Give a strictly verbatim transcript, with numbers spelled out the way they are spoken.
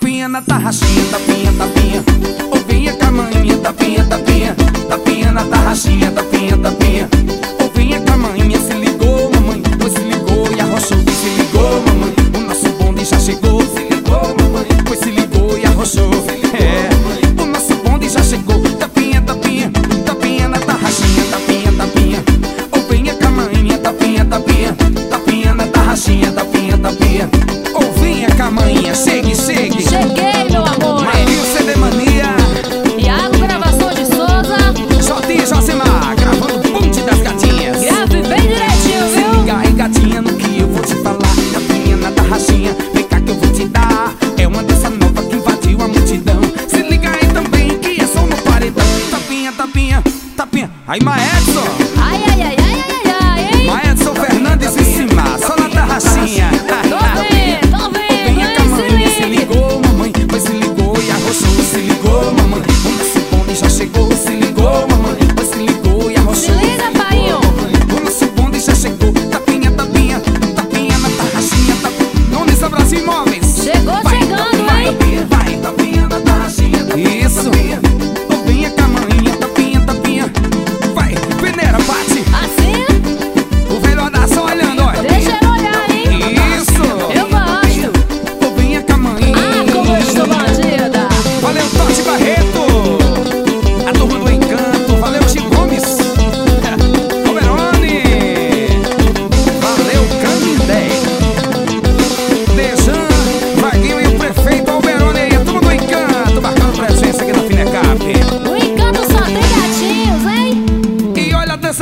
tapinha na tarraxinha, tapinha, tapinha. Ovinha com a maninha, tapinha, tapinha. Tapinha na tarraxinha, tapinha, tapinha. Ovinha com a maninha, se ligou, mamãe, pois se ligou e arrochou. Se ligou, mamãe, o nosso bonde já chegou. Se ligou, mamãe, pois se ligou e arrochou. É, o nosso bonde já chegou. Tapinha, tapinha, tapinha na tarraxinha, tapinha, tapinha. Ovinha com a maninha, tapinha, tapinha. Tapinha na tarraxinha, tapinha, tapinha. Ovinha com a maninha, segue, segue. Cheguei, meu amor. Marinho C D Mania. Iago, gravação de Souza. Jotinha e Josemar, gravando o bonde das gatinhas. Grave bem direitinho, Se viu? liga aí, gatinha, no que eu vou te falar. Tapinha na tarraxinha, vem cá que eu vou te dar. É uma dança nova que invadiu a multidão. Se liga aí também que é só no paredão. Tapinha, tapinha, tapinha. Aí, Maedson. Ai, ai, ai, ai, ai, ai, hein? Maedson Fernandes em cima, só na tarraxinha. Tô vendo, tô vendo, Ovinha com a hein, maninha, se se liga. ligou, mamãe, pois se ligou e arrochou. Se ligou, mamãe, o nosso bonde já chegou. Se ligou, mamãe, pois se ligou e arrochou. Se liga, painho. O nosso bonde já chegou. Tapinha, tapinha, tapinha na tarraxinha, tapinha. Nunes Brasil Imóveis. Chegou,